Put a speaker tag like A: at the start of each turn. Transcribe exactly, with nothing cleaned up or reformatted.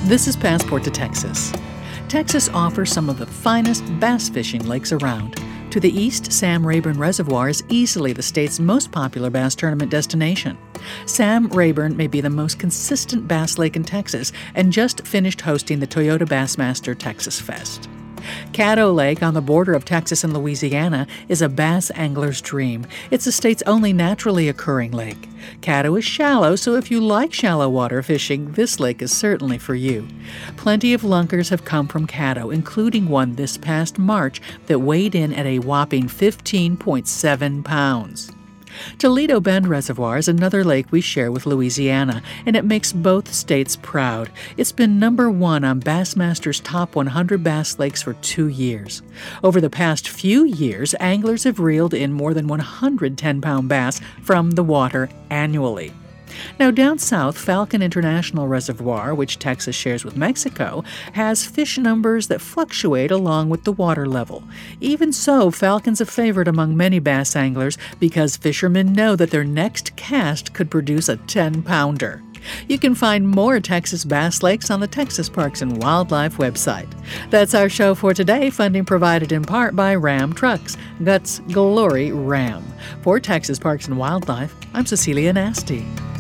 A: This is Passport to Texas. Texas offers some of the finest bass fishing lakes around. To the east, Sam Rayburn Reservoir is easily the state's most popular bass tournament destination. Sam Rayburn may be the most consistent bass lake in Texas and just finished hosting the Toyota Bassmaster Texas Fest. Caddo Lake, on the border of Texas and Louisiana, is a bass angler's dream. It's the state's only naturally occurring lake. Caddo is shallow, so if you like shallow water fishing, this lake is certainly for you. Plenty of lunkers have come from Caddo, including one this past March that weighed in at a whopping fifteen point seven pounds. Toledo Bend Reservoir is another lake we share with Louisiana, and it makes both states proud. It's been number one on Bassmaster's Top one hundred Bass Lakes for two years. Over the past few years, anglers have reeled in more than one hundred ten-pound bass from the water annually. Now, down south, Falcon International Reservoir, which Texas shares with Mexico, has fish numbers that fluctuate along with the water level. Even so, Falcon's a favorite among many bass anglers because fishermen know that their next cast could produce a ten-pounder. You can find more Texas Bass Lakes on the Texas Parks and Wildlife website. That's our show for today, funding provided in part by Ram Trucks. Guts Glory Ram. For Texas Parks and Wildlife, I'm Cecilia Nasty.